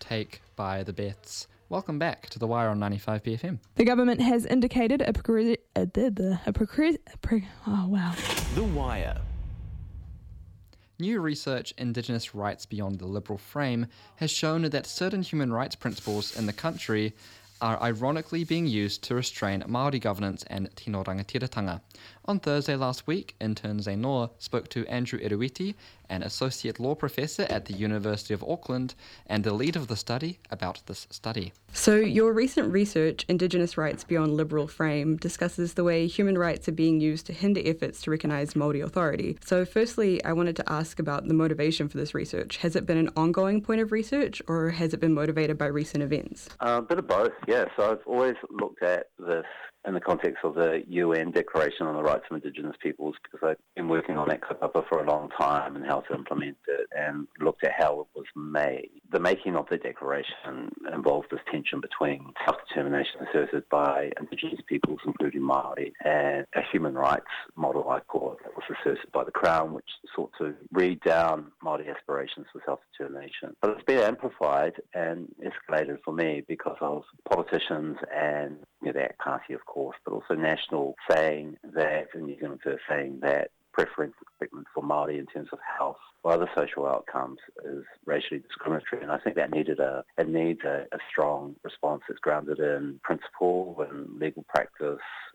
take by the Beths. Welcome back to The Wire on ninety-five B F M. The government has indicated a progress... A, a, a progress... Oh, wow. The Wire. New research, Indigenous Rights Beyond the Liberal Frame, has shown that certain human rights principles in the country are ironically being used to restrain Māori governance and tino rangatiratanga. On Thursday last week, intern Zainor spoke to Andrew Iruiti, an associate law professor at the University of Auckland and the lead of the study, about this study. So your recent research, Indigenous Rights Beyond Liberal Frame, discusses the way human rights are being used to hinder efforts to recognise Māori authority. So firstly, I wanted to ask about the motivation for this research. Has it been an ongoing point of research, or has it been motivated by recent events? Uh, a bit of both, yeah. So I've always looked at this in the context of the U N Declaration on the Rights of Indigenous Peoples, because I've been working on that kaupapa for a long time and how to implement it, and looked at how it was made. The making of the declaration involved this tension between self-determination asserted by Indigenous peoples, including Māori, and a human rights model, I call it, that was asserted by the Crown, which sought to read down Māori aspirations for self-determination. But it's been amplified and escalated for me because of politicians and you know, the ACT Party, of course, but also National saying that, and New Zealand First saying that preferential treatment for Māori in terms of health or other social outcomes is racially discriminatory. And I think that needed a it needs a, a strong response that's grounded in principle and legal practice,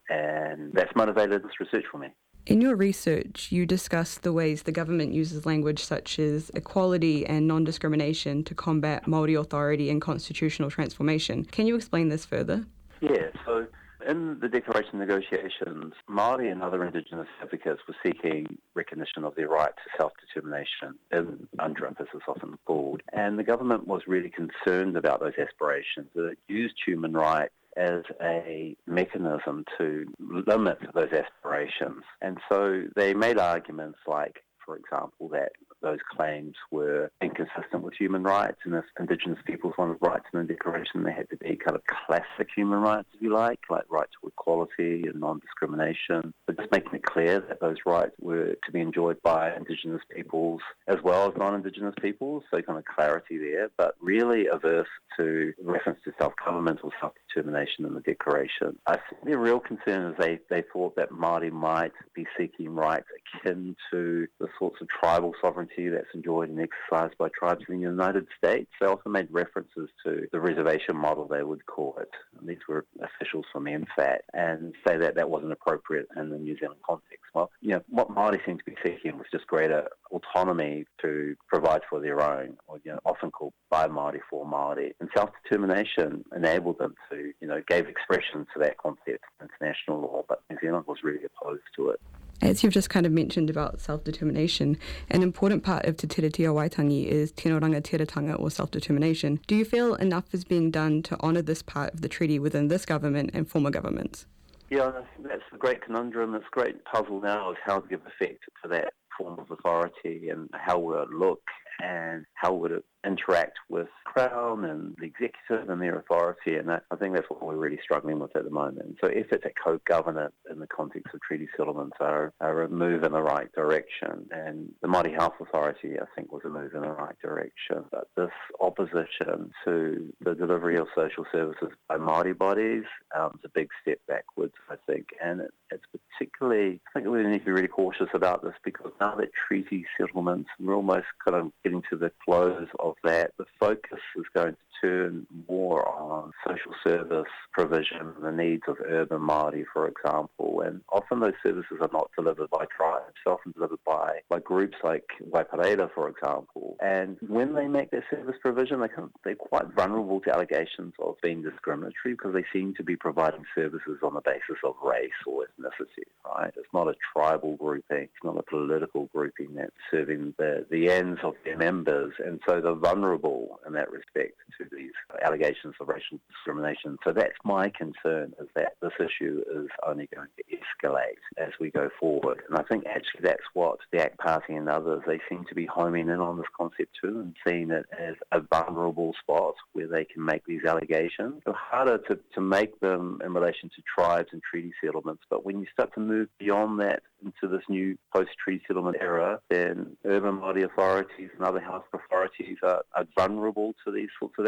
and that's motivated this research for me. In your research, you discuss the ways the government uses language such as equality and non-discrimination to combat Māori authority and constitutional transformation. Can you explain this further? Yeah, so in the declaration negotiations, Māori and other Indigenous advocates were seeking recognition of their right to self-determination, in UNDRIP as it's often called, and the government was really concerned about those aspirations. It used human rights as a mechanism to limit those aspirations. And so they made arguments like, for example, that those claims were inconsistent with human rights, and if Indigenous peoples wanted rights in the Declaration, they had to be kind of classic human rights, if you like, like right to equality and non-discrimination, but just making it clear that those rights were to be enjoyed by Indigenous peoples as well as non-Indigenous peoples, so kind of clarity there, but really averse to reference to self-government or self-determination in the Declaration. I think their real concern is they, they thought that Māori might be seeking rights akin to the sorts of tribal sovereignty that's enjoyed and exercised by tribes in the United States. They also made references to the reservation model, they would call it. And these were officials from M FAT, and say that that wasn't appropriate in the New Zealand context. Well, you know, what Māori seemed to be seeking was just greater autonomy to provide for their own, or you know, often called by Māori for Māori. And self-determination enabled them to, you know, gave expression to that concept in international law, but New Zealand was really opposed to it. As you've just kind of mentioned about self-determination, an important part of Te Tiriti o Waitangi is tino rangatiratanga or self-determination. Do you feel enough is being done to honour this part of the treaty within this government and former governments? Yeah, that's the great conundrum. This great puzzle now is how to give effect to that form of authority and how will it look and how would it interact with Crown and the executive and their authority, and that, I think that's what we're really struggling with at the moment. So efforts at co-governance in the context of treaty settlements are, are a move in the right direction, and the Māori Health Authority, I think, was a move in the right direction. But this opposition to the delivery of social services by Māori bodies um, is a big step backwards, I think, and it, it's particularly, I think we need to be really cautious about this, because now that treaty settlements, we're almost kind of getting to the close of that, the focus is going to turn more on social service provision, the needs of urban Māori, for example, and often those services are not delivered by tribes, they're often delivered by, by groups like Waipareira, for example. And when they make their service provision, they can, they're quite vulnerable to allegations of being discriminatory, because they seem to be providing services on the basis of race or ethnicity, right? It's not a tribal grouping, it's not a political grouping that's serving the, the ends of their members, and so they're vulnerable in that respect to these allegations of racial discrimination. So that's my concern, is that this issue is only going to escalate as we go forward. And I think actually that's what the ACT Party and others, they seem to be homing in on this concept too, and seeing it as a vulnerable spot where they can make these allegations. It's harder to, to make them in relation to tribes and treaty settlements, but when you start to move beyond that into this new post-treaty settlement era, then urban Māori authorities and other health authorities are, are vulnerable to these sorts of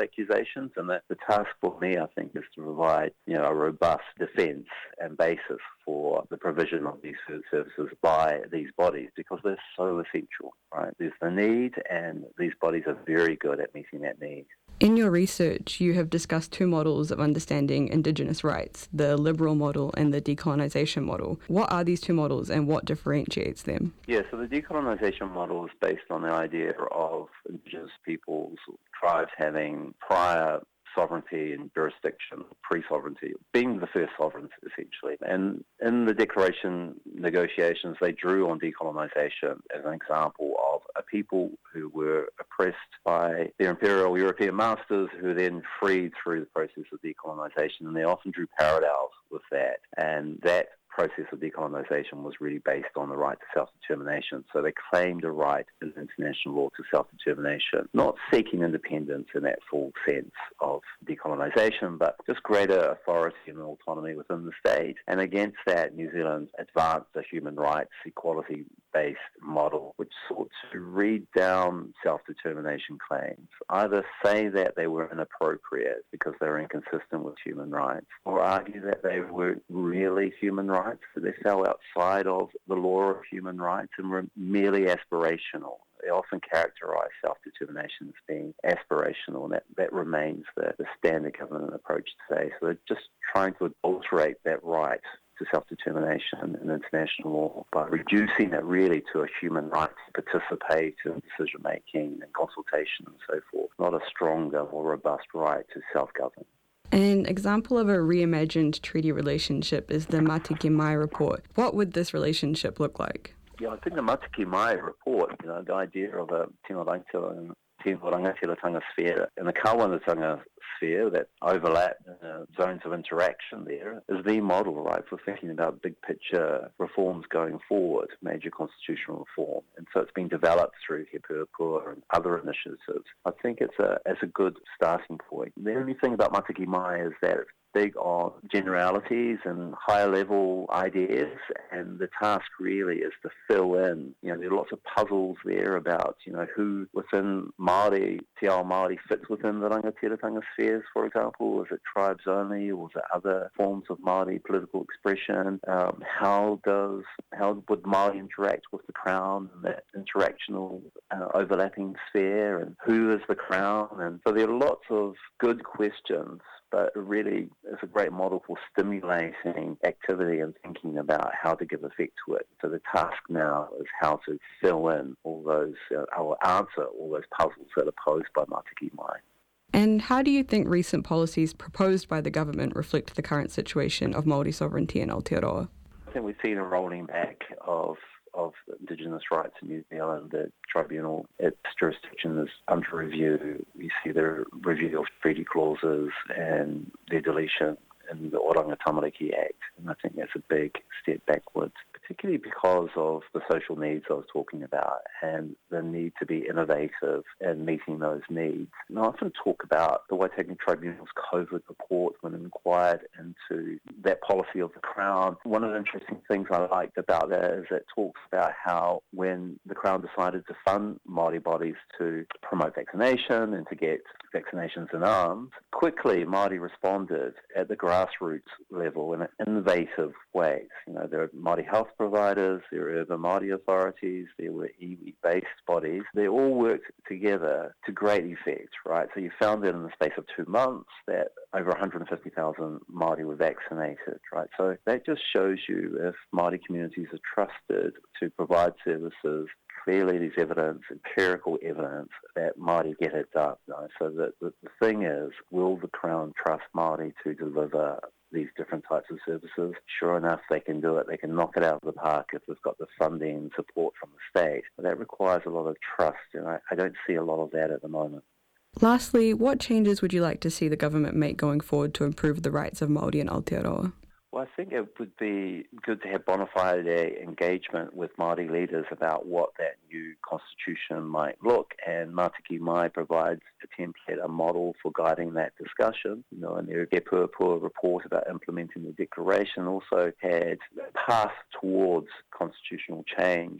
accusations. And the, the task for me, I think, is to provide, you know, a robust defence and basis for the provision of these services by these bodies, because they're so essential, right? There's the need, and these bodies are very good at meeting that need. In your research, you have discussed two models of understanding Indigenous rights, the liberal model and the decolonisation model. What are these two models and what differentiates them? Yeah, so the decolonisation model is based on the idea of Indigenous peoples, tribes having prior sovereignty and jurisdiction, pre-sovereignty, being the first sovereigns, essentially. And in the declaration negotiations, they drew on decolonisation as an example of a people who were oppressed by their imperial European masters, who then freed through the process of decolonisation, and they often drew parallels with that. And that process of decolonisation was really based on the right to self-determination. So they claimed a right in international law to self-determination, not seeking independence in that full sense of decolonisation, but just greater authority and autonomy within the state. And against that, New Zealand advanced a human rights equality-based model, which sought to read down self-determination claims, either say that they were inappropriate because they were inconsistent with human rights, or argue that they were really human rights, that they fell outside of the law of human rights and were merely aspirational. They often characterise self-determination as being aspirational, and that, that remains the, the standard government approach today. So they're just trying to adulterate that right to self-determination in international law by reducing it really to a human right to participate in decision-making and consultation and so forth, not a stronger, more robust right to self-govern. An example of a reimagined treaty relationship is the Matiki Mai report. What would this relationship look like? Yeah, I think the Matiki Mai report, you know, the idea of a tino rangatira, tino rangatiratanga sphere and the Kawanatanga sphere that overlap uh, zones of interaction there is the model, right, for thinking about big picture reforms going forward, major constitutional reform. And so it's been developed through He Puapua and other initiatives. I think it's a, it's a good starting point. The only thing about Matiki Mai is that it's big on generalities and higher level ideas, and the task really is to fill in. You know, there are lots of puzzles there about, you know, who within Māori, Te Ao Māori fits within the rangatiratanga spheres, for example. Is it tribes only, or is it other forms of Māori political expression? Um, how does, how would Māori interact with the Crown and that interactional uh, overlapping sphere, and who is the Crown? And so there are lots of good questions, but it really is a great model for stimulating activity and thinking about how to give effect to it. So the task now is how to fill in all those, uh, or answer all those puzzles that are posed by Matiki Mai. And how do you think recent policies proposed by the government reflect the current situation of Māori sovereignty in Aotearoa? I think we've seen a rolling back of of Indigenous rights in New Zealand. The tribunal, its jurisdiction is under review. We see the review of treaty clauses and their deletion in the Oranga Tamariki Act. And I think that's a big step backwards, particularly because of the social needs I was talking about and the need to be innovative in meeting those needs. And I often talk about the Waitangi Tribunal's COVID report when it inquired into that policy of the Crown. One of the interesting things I liked about that is it talks about how when the Crown decided to fund Māori bodies to promote vaccination and to get vaccinations in arms, quickly Māori responded at the grassroots level in innovative ways. You know, there are Māori health providers, there were urban Māori authorities, there were iwi-based bodies. They all worked together to great effect, right? So you found that in the space of two months that over one hundred fifty thousand Māori were vaccinated, right? So that just shows you if Māori communities are trusted to provide services, clearly there's evidence, empirical evidence, that Māori get it done. Right? So that the, the thing is, will the Crown trust Māori to deliver these different types of services? Sure enough, they can do it. They can knock it out of the park if they've got the funding and support from the state. But that requires a lot of trust, and I, I don't see a lot of that at the moment. Lastly, what changes would you like to see the government make going forward to improve the rights of Māori in Aotearoa? Well, I think it would be good to have bona fide engagement with Māori leaders about what that new constitution might look, and Matiki Mai provides a template, a model for guiding that discussion. You know, and the He Puapua report about implementing the declaration also had a path towards constitutional change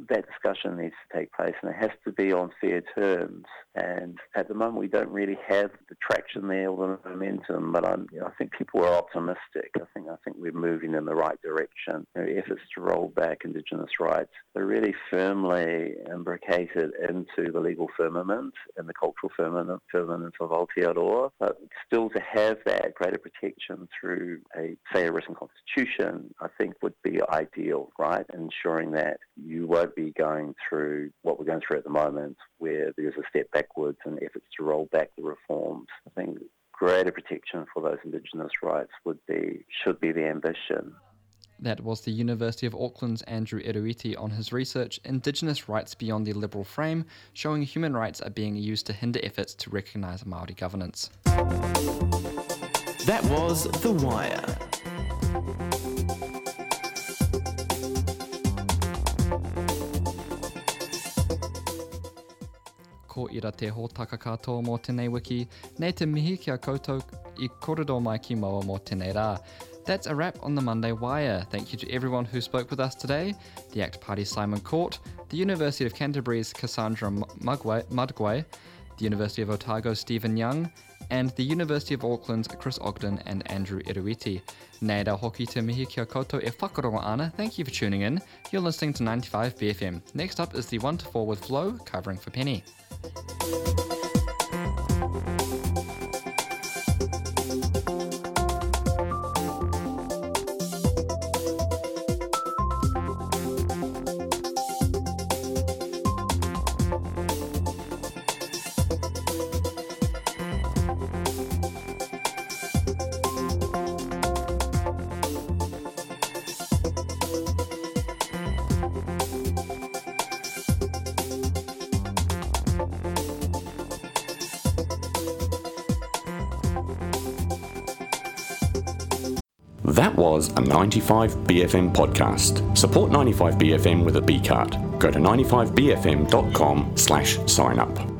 that discussion needs to take place, and it has to be on fair terms. And at the moment, we don't really have the traction there or the momentum. But I'm, you know, I think people are optimistic. I think I think we're moving in the right direction. You know, efforts to roll back Indigenous rights are really firmly imbricated into the legal firmament and the cultural firmament, firmament of Aotearoa. But still, to have that greater protection through a, say, a written constitution, I think would be ideal, right? Ensuring that you won't be going through what we're going through at the moment, where there's a step backwards in efforts to roll back the reforms. I think greater protection for those Indigenous rights would be, should be the ambition. That was the University of Auckland's Andrew Iruiti on his research, Indigenous Rights Beyond the Liberal Frame, showing human rights are being used to hinder efforts to recognise Māori governance. That was The Wire. Ko ira te hōtaka katoa mō tēnei wiki, nei te mihi kia koutou I kōrero mai ki maua mō tēnei rā. That's a wrap on the Monday Wire. Thank you to everyone who spoke with us today. The ACT Party's Simon Court, the University of Canterbury's Cassandra Mudgway, Mudgway, the University of Otago's Stephen Young, and the University of Auckland's Chris Ogden and Andrew Iruiti. Nei rā hoki te mihi kia koutou e whakarongo ana. Thank you for tuning in. You're listening to ninety-five B F M. Next up is the one to four with Flo, covering for Penny. That was a ninety-five B F M podcast. Support ninety-five B F M with a B card. Go to ninety-five B F M dot com slash sign up.